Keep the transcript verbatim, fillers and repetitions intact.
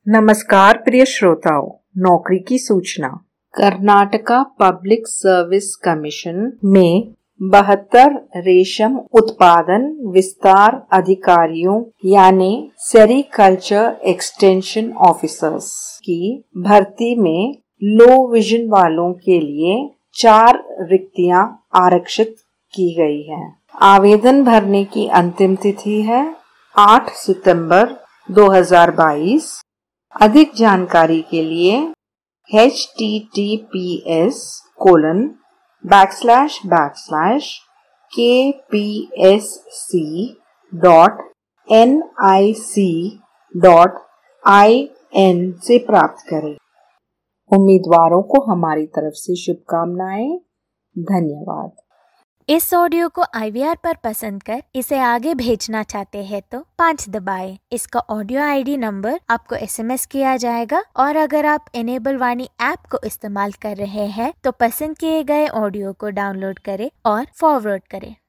नमस्कार प्रिय श्रोताओं, नौकरी की सूचना। कर्नाटका पब्लिक सर्विस कमीशन में बहत्तर रेशम उत्पादन विस्तार अधिकारियों यानी सेरिकल्चर एक्सटेंशन ऑफिसर्स की भर्ती में लो विजन वालों के लिए चार रिक्तियां आरक्षित की गई हैं। आवेदन भरने की अंतिम तिथि है आठ सितंबर दो हज़ार बाईस। अधिक जानकारी के लिए H T T P S colon backslash backslash K P S C dot N I C dot I N से प्राप्त करें। उम्मीदवारों को हमारी तरफ से शुभकामनाएं। धन्यवाद। इस ऑडियो को आई वी आर पर पसंद कर इसे आगे भेजना चाहते हैं तो पाँच दबाएं। इसका ऑडियो आई डी नंबर आपको एस एम एस किया जाएगा और अगर आप एनेबल वाणी ऐप को इस्तेमाल कर रहे हैं तो पसंद किए गए ऑडियो को डाउनलोड करें और फॉरवर्ड करें।